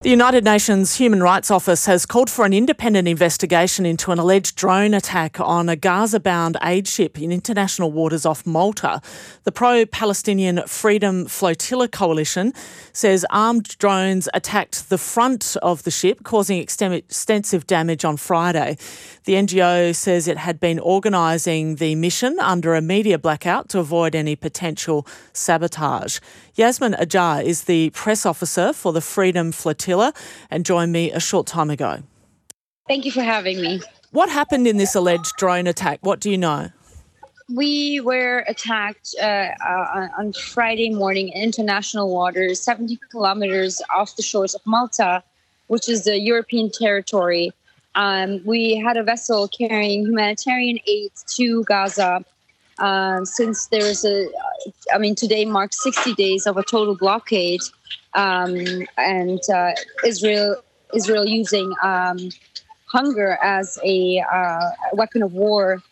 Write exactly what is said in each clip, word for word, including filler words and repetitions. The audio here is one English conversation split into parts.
The United Nations Human Rights Office has called for an independent investigation into an alleged drone attack on a Gaza-bound aid ship in international waters off Malta. The pro-Palestinian Freedom Flotilla Coalition says armed drones attacked the front of the ship, causing extensive damage on Friday. The N G O says it had been organising the mission under a media blackout to avoid any potential sabotage. Yasmin Ajar is the press officer for the Freedom Flotilla and joined me a short time ago. Thank you for having me. What happened in this alleged drone attack? What do you know? We were attacked uh, uh, on Friday morning in international waters, seventy kilometers off the shores of Malta, which is the European territory. Um, we had a vessel carrying humanitarian aid to Gaza. Uh, since there's a, I mean, today marks sixty days of a total blockade, um, and uh, Israel, Israel using um, hunger as a uh, weapon of war.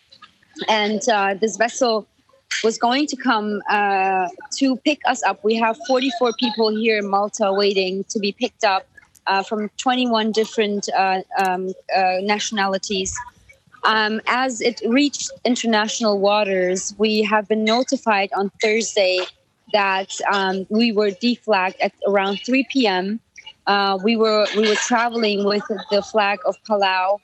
And uh, this vessel was going to come uh, to pick us up. We have forty-four people here in Malta waiting to be picked up uh, from twenty-one different uh, um, uh, nationalities. Um, as it reached international waters, we have been notified on Thursday that um, we were deflagged at around three p.m. Uh, we were we were traveling with the flag of Palau,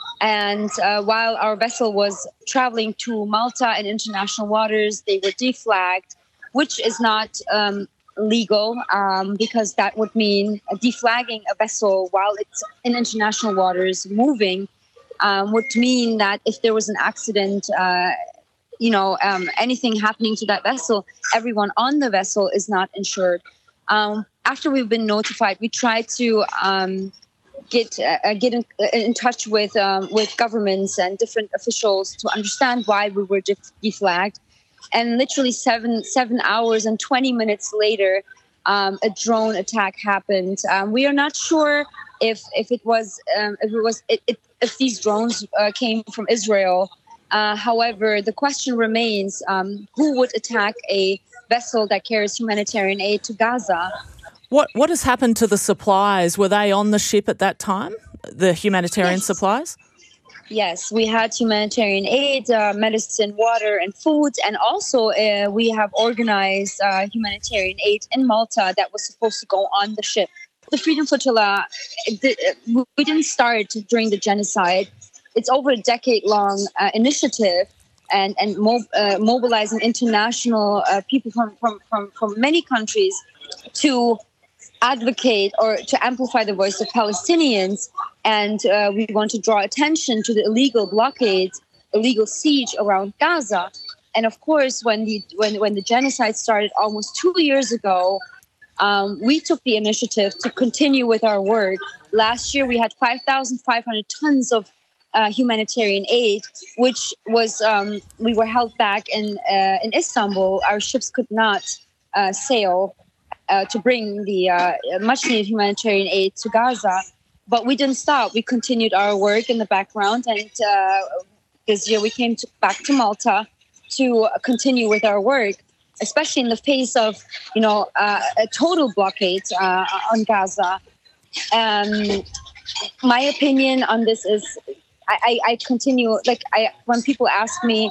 and uh, while our vessel was traveling to Malta in international waters, they were deflagged, which is not um, legal um, because that would mean deflagging a vessel while it's in international waters moving. Um, would mean that if there was an accident, uh, you know, um, anything happening to that vessel, everyone on the vessel is not insured. Um, after we've been notified, we tried to um, get uh, get in, in touch with um, with governments and different officials to understand why we were def- deflagged. And literally seven seven hours and twenty minutes later, um, a drone attack happened. Um, we are not sure if if it was um, if it was it, it, if these drones uh, came from Israel. Uh, however, the question remains: um, who would attack a vessel that carries humanitarian aid to Gaza? What what has happened to the supplies? Were they on the ship at that time? The humanitarian Yes. supplies? Yes, we had humanitarian aid, uh, medicine, water, and food. And also uh, we have organized uh, humanitarian aid in Malta that was supposed to go on the ship. The Freedom Flotilla, we didn't start during the genocide. It's over a decade-long uh, initiative and, and mo- uh, mobilizing international uh, people from, from, from, from many countries to advocate or to amplify the voice of Palestinians. And uh, we want to draw attention to the illegal blockade, illegal siege around Gaza. And of course, when the when, when the genocide started almost two years ago, um, we took the initiative to continue with our work. Last year, we had five thousand five hundred tons of uh, humanitarian aid, which was um, we were held back in uh, in Istanbul. Our ships could not uh, sail uh, to bring the uh, much-needed humanitarian aid to Gaza. But we didn't stop. We continued our work in the background, and uh, this year we came to, back to Malta to continue with our work, especially in the face of, you know, uh, a total blockade uh, on Gaza. Um, my opinion on this is, I, I, I continue, like, I when people ask me,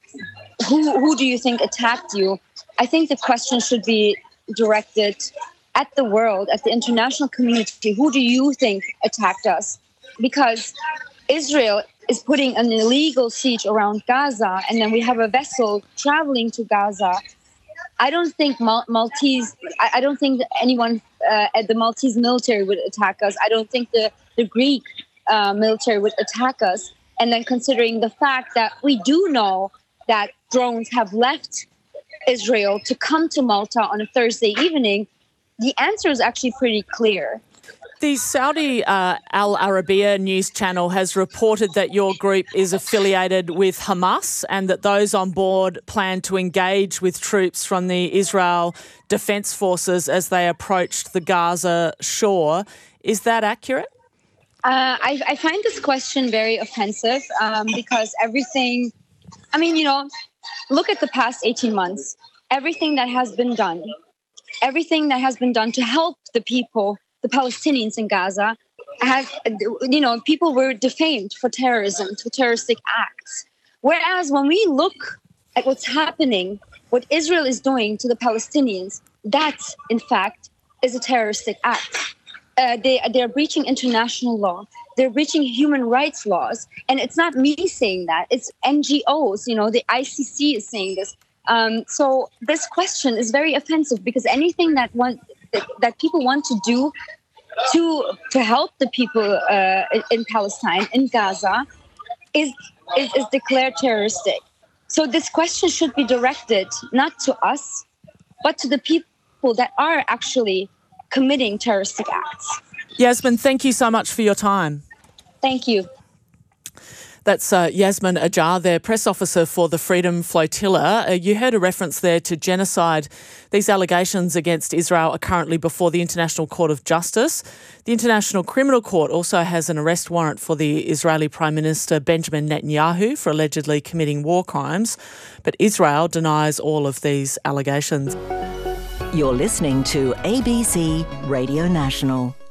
who who do you think attacked you? I think the question should be directed at the world, at the international community. Who do you think attacked us? Because Israel is putting an illegal siege around Gaza, and then we have a vessel traveling to Gaza. I don't think Mal- Maltese, I, I don't think that anyone uh, at the Maltese military would attack us. I don't think the, the Greek uh, military would attack us. And then considering the fact that we do know that drones have left Israel to come to Malta on a Thursday evening, the answer is actually pretty clear. The Saudi uh, Al Arabiya news channel has reported that your group is affiliated with Hamas and that those on board plan to engage with troops from the Israel Defense Forces as they approached the Gaza shore. Is that accurate? Uh, I, I find this question very offensive um, because everything, I mean, you know, look at the past eighteen months. Everything that has been done, everything that has been done to help the people the Palestinians in Gaza have, you know, people were defamed for terrorism, for terroristic acts. Whereas when we look at what's happening, what Israel is doing to the Palestinians, that, in fact, is a terroristic act. Uh, they, they're breaching international law. They're breaching human rights laws. And it's not me saying that. It's N G Os. You know, the I C C is saying this. Um, so this question is very offensive because anything that, want, that, that people want to do to, to help the people uh, in Palestine, in Gaza, is, is, is declared terroristic. So this question should be directed not to us, but to the people that are actually committing terroristic acts. Yasmin, thank you so much for your time. Thank you. That's uh, Yasmin Ajar, their press officer for the Freedom Flotilla. Uh, you heard a reference there to genocide. These allegations against Israel are currently before the International Court of Justice. The International Criminal Court also has an arrest warrant for the Israeli Prime Minister Benjamin Netanyahu for allegedly committing war crimes. But Israel denies all of these allegations. You're listening to A B C Radio National.